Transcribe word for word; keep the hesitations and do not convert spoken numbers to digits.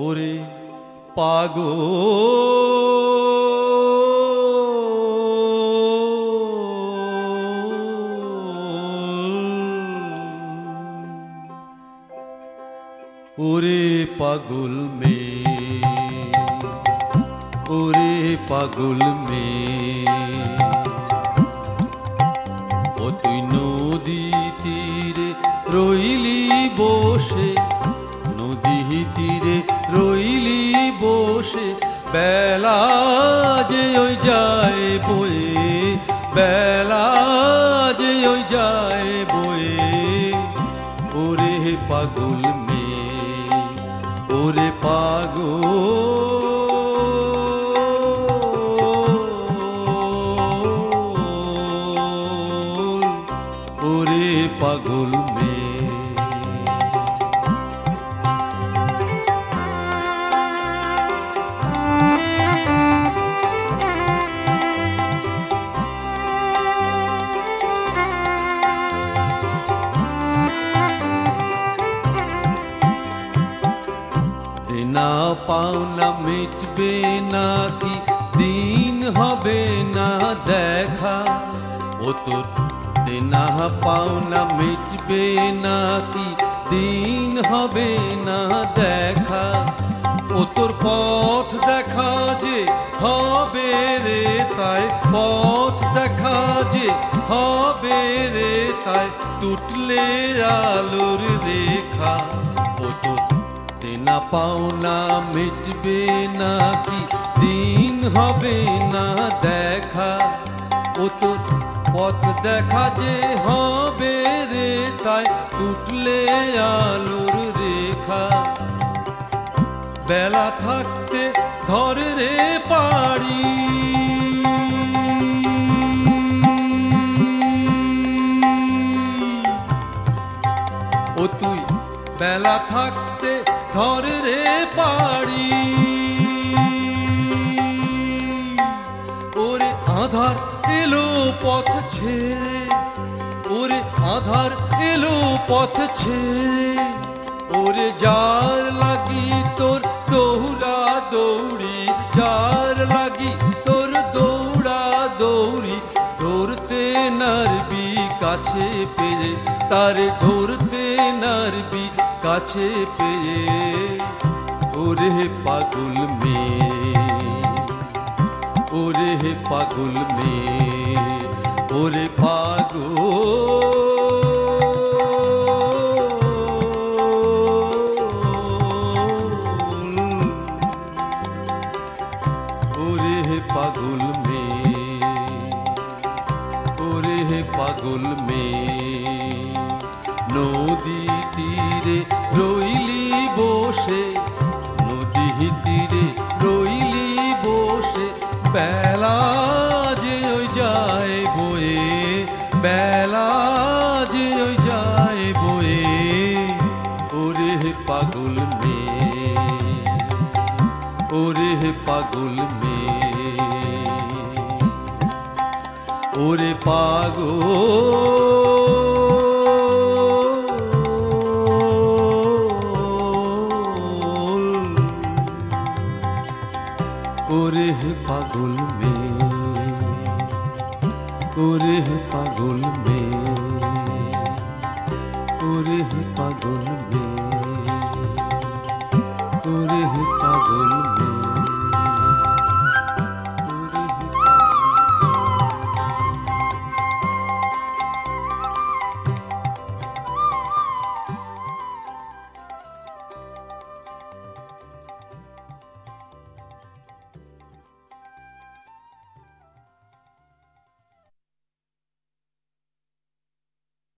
ওরে পাগল ওরে পাগল মেয়ে ওরে পাগল মেয়ে ও তুই নদী তীরে রইলি বসে নদী তীরে রইলি বসে বেলা যে ওই যায় বয়ে বেলা যে ওই যায় বয়ে ওরে পাগল মেয়ে ওরে পাগল ওরে পাগল মেয়ে দেনা পাওনা মিটবে নাকি দিন হবে না দেখা ও তোর দেনা পাওনা মিটবে নাকি দিন হবে না দেখা ও তোর পথ দেখা যে হবে রে তাই পথ দেখা যে হবে রে তাই টুটলে আলোর রেখা ও তোর দেনা পাওনা মিটবে নাকি দিন হবে না দেখা ও তোর পথ দেখা যে হবে রে তাই টুটলে আলোর রেখা বেলা থাকতে ধর রে পাড়ি ও তুই বেলা থাকতে ধর রে পাড়ি ওরে আধার এলো পথ ছেড়ে ওরে আধার এলো পথ ছেড়ে ওরে যার লাগি তোর দৌড়া দৌড়ি যার লাগি তোর দৌড়া দৌড়ি ধরতে নারবি কাছে পেয়ে তারে ধরতে নারবি কাছে পেয়ে ওরে পাগল মেয়ে ওরে পাগল মেয়ে ওরে পাগল ওরে পাগল মেয়ে ওরে পাগল মেয়ে নদী তীরে রইলি বসে নদী তীরে রইলি বসে বেলা যে ওই যায় বয়ে বেলা যে ওই যায় বয়ে ওরে পাগল মেয়ে ওরে পাগল মেয়ে ওরে পাগল ওরে পাগল মেয়ে ওরে পাগল মেয়ে ওরে পাগল মেয়ে।